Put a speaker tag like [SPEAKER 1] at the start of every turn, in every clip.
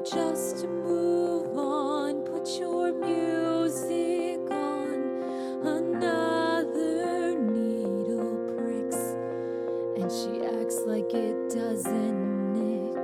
[SPEAKER 1] just move on. Put your music on. Another needle pricks, and she acts like it doesn't nick.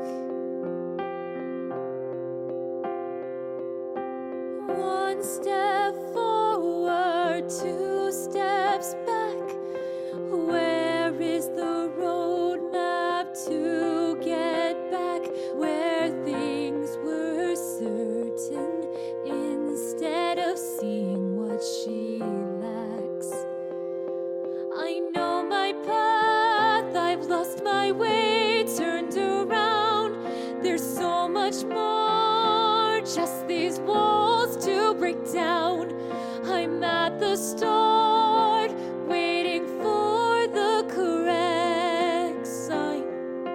[SPEAKER 1] One step forward, two steps back. Where is the road map to get back where things were certain instead of seeing what she lacks? I know my path, I've lost my way, turned around. There's so much more, just these walls to break down. I'm at the start, waiting for the correct sign,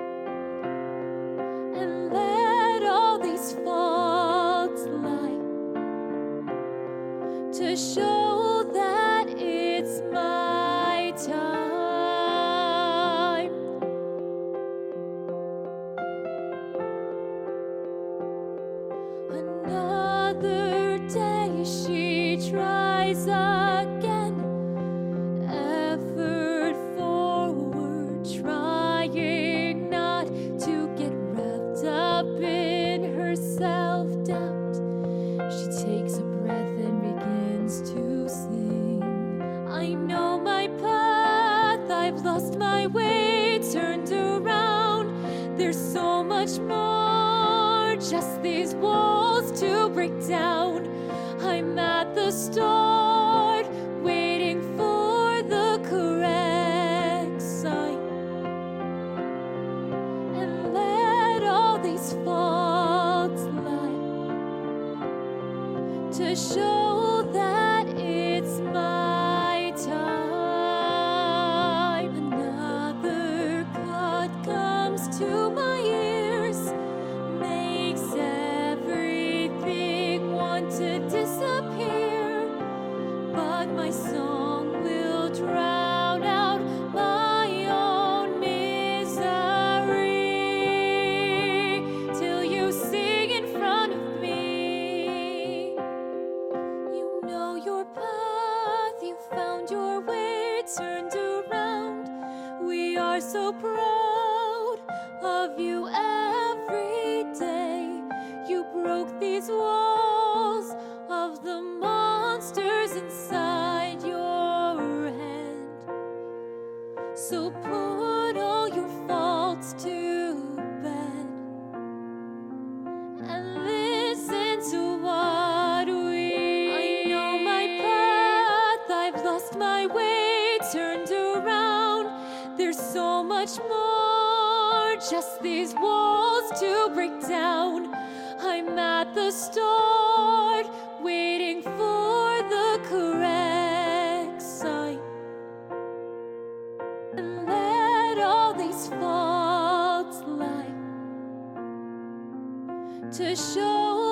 [SPEAKER 1] and let all these faults lie to show that it's my time. Another day she tries again. Effort forward, trying not to get wrapped up in her self-doubt. She takes a breath and begins to sing. I know my path, I've lost my way, turned around. There's so much more, just these walls to break down. I'm at the start, waiting for the correct sign, and let all these faults lie to show that it's my time. Another cut comes to my ears, makes everything want to disappear, but my song will drown out my own misery till you sing in front of me. You know your path, you found your way, turned around. We are so proud of you every day. You broke these walls of the monsters inside your head. So put all your faults to bed and listen to what I know my path, I've lost my way, turned around. There's so much more, just these walls to break down. I'm at the start, waiting for the correct sign, and let all these faults lie to show